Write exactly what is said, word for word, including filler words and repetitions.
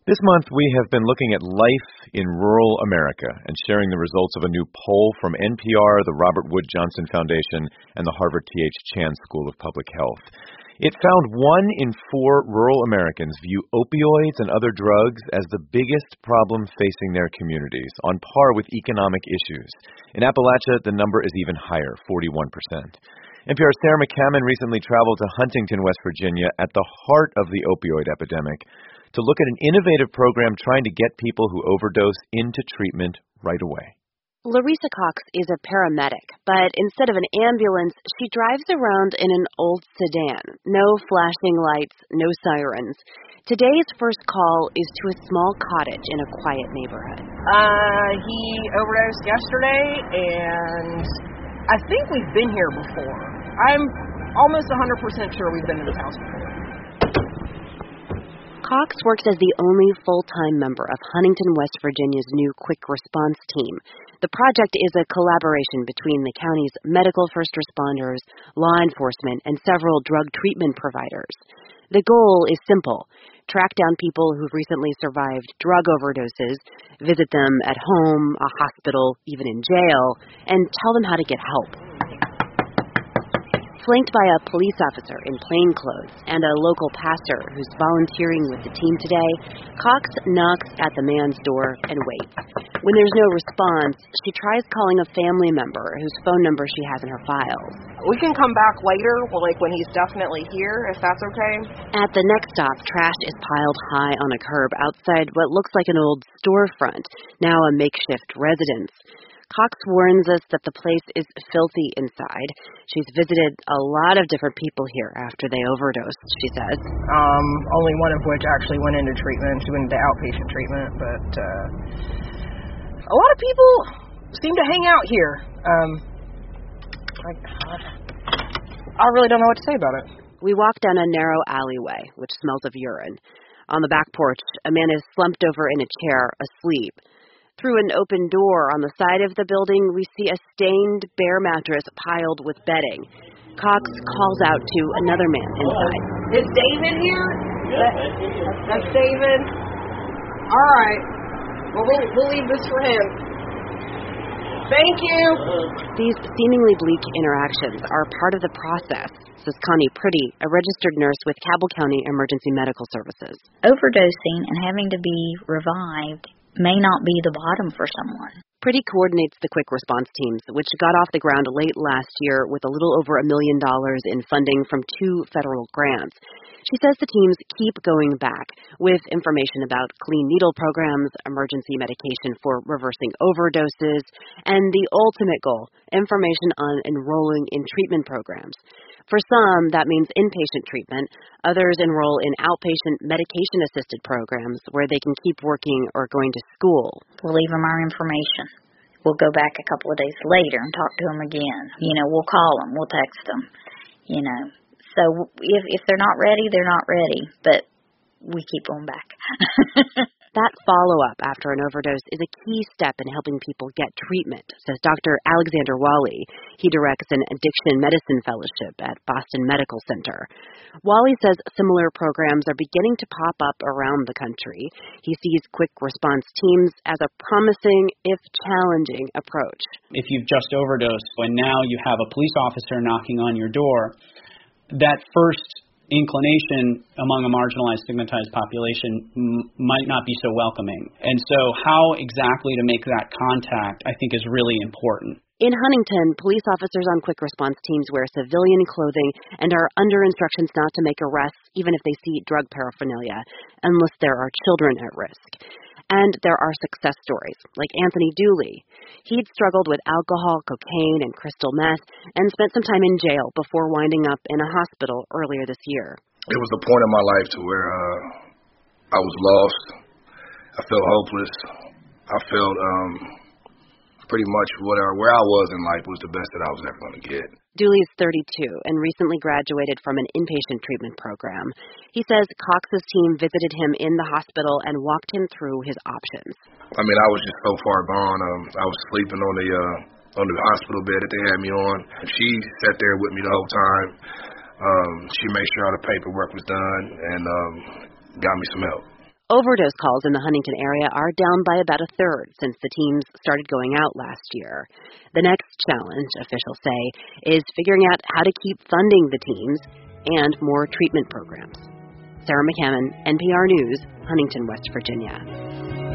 This month, we have been looking at life in rural America and sharing the results of a new poll from N P R, the Robert Wood Johnson Foundation, and the Harvard T H Chan School of Public Health. It found one in four rural Americans view opioids and other drugs as the biggest problem facing their communities, on par with economic issues. In Appalachia, the number is even higher, forty-one percent. N P R's Sarah McCammon recently traveled to Huntington, West Virginia, at the heart of the opioid epidemic, to look at an innovative program trying to get people who overdose into treatment right away. Larissa Cox is a paramedic, but instead of an ambulance, she drives around in an old sedan. No flashing lights, no sirens. Today's first call is to a small cottage in a quiet neighborhood. Uh, he overdosed yesterday, and I think we've been here before. I'm almost one hundred percent sure we've been in this house before. Cox works as the only full-time member of Huntington, West Virginia's new Quick Response Team. The project is a collaboration between the county's medical first responders, law enforcement, and several drug treatment providers. The goal is simple: track down people who've recently survived drug overdoses, visit them at home, a hospital, even in jail, and tell them how to get help. Flanked by a police officer in plain clothes and a local pastor who's volunteering with the team today, Cox knocks at the man's door and waits. When there's no response, she tries calling a family member whose phone number she has in her files. We can come back later, like when he's definitely here, if that's okay. At the next stop, trash is piled high on a curb outside what looks like an old storefront, now a makeshift residence. Cox warns us that the place is filthy inside. She's visited a lot of different people here after they overdosed, she says. Um, only one of which actually went into treatment. She went into outpatient treatment, but uh, a lot of people seem to hang out here. Um, I, I really don't know what to say about it. We walk down a narrow alleyway, which smells of urine. On the back porch, a man is slumped over in a chair, asleep. Through an open door on the side of the building, we see a stained bare mattress piled with bedding. Cox calls out to another man inside. Is David here? That, that's David. All right. Well, well, we'll leave this for him. Thank you. These seemingly bleak interactions are part of the process, says Connie Pretty, a registered nurse with Cabell County Emergency Medical Services. Overdosing and having to be revived may not be the bottom for someone. Pretty coordinates the Quick Response Teams, which got off the ground late last year with a little over a million dollars in funding from two federal grants. She says the teams keep going back with information about clean needle programs, emergency medication for reversing overdoses, and the ultimate goal, information on enrolling in treatment programs. For some, that means inpatient treatment. Others enroll in outpatient medication-assisted programs where they can keep working or going to school. We'll leave them our information. We'll go back a couple of days later and talk to them again. You know, we'll call them, we'll text them, you know. So if if they're not ready, they're not ready, but we keep going back. That follow-up after an overdose is a key step in helping people get treatment, says Doctor Alexander Wally. He directs an addiction medicine fellowship at Boston Medical Center. Wally says similar programs are beginning to pop up around the country. He sees Quick Response Teams as a promising, if challenging, approach. If you've just overdosed and now you have a police officer knocking on your door, that first inclination among a marginalized, stigmatized population m- might not be so welcoming. And so how exactly to make that contact, I think, is really important. In Huntington, police officers on Quick Response Teams wear civilian clothing and are under instructions not to make arrests even if they see drug paraphernalia, unless there are children at risk. And there are success stories, like Anthony Dooley. He'd struggled with alcohol, cocaine, and crystal meth, and spent some time in jail before winding up in a hospital earlier this year. It was the point in my life to where uh, I was lost. I felt hopeless. I felt um, pretty much whatever, where I was in life was the best that I was ever going to get. Dooley is thirty-two and recently graduated from an inpatient treatment program. He says Cox's team visited him in the hospital and walked him through his options. I mean, I was just so far gone. Um, I was sleeping on the uh, on the hospital bed that they had me on. She sat there with me the whole time. Um, she made sure all the paperwork was done and um, got me some help. Overdose calls in the Huntington area are down by about a third since the teams started going out last year. The next challenge, officials say, is figuring out how to keep funding the teams and more treatment programs. Sarah McCammon, N P R News, Huntington, West Virginia.